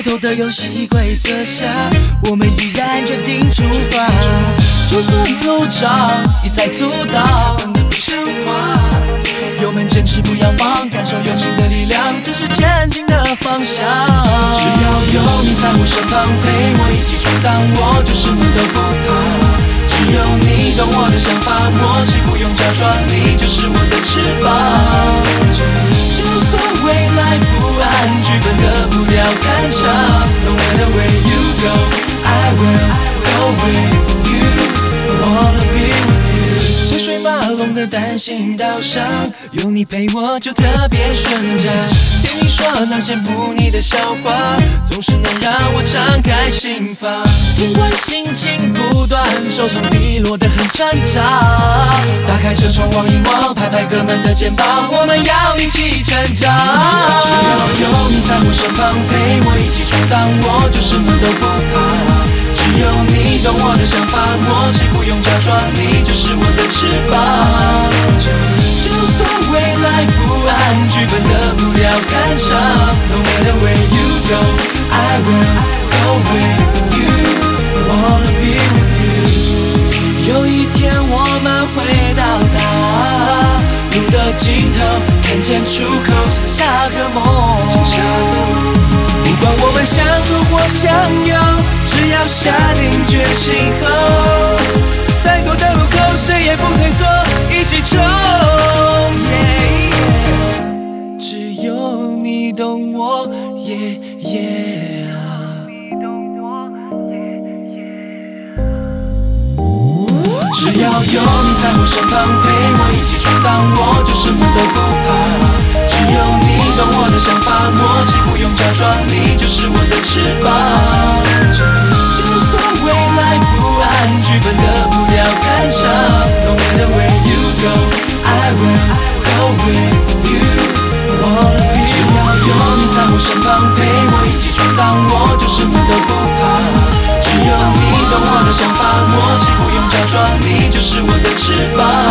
街头的游戏规则下，我们依然决定出发。就算路障一再阻挡，笨得不像话。油门坚持不要放，感受友情的力量，这是前进的方向。只要有你在我身旁，陪我一起闯荡，我就什么都不怕。只有你懂我的想法，默契不用假装，你就是我的翅膀。就算未来不安，剧本的步调赶场 No matter where you go, I will go with you. Wanna be with you. 车水马龙的单行道上，有你陪我就特别顺畅。听你说那些不腻的笑话，总是能让我敞开心房。尽管心情不断，受伤比落得很挣扎。打开车窗望一望，拍拍哥们的肩膀，我们要一起成长。只要有你在我身旁，陪我一起闯荡，我就什么都不怕。只有你懂我的想法，默契不用假装，你就是我的翅膀。就算未来不安，剧本的步调赶场 No matter where you go, I will go with you. Wanna be with you. 有一天我们会到达路的尽头，看见出口，剩下个梦。不管我们想左或想右，只要下定决心后，再多的路口谁也不退缩，一起冲。只有你懂我，只要有你在我身旁，陪我一起闯荡，我就什么都不怕。只有你懂我的想法，默契不用假装，你就是我的翅膀。就算未来不安，剧本的步调赶场 No matter where you go, I will go with you. Wanna be 只要有你在我身旁，陪我一起闯荡，我就什么都不怕。只有你懂我的想法，默契不用假装，你就是我的翅膀。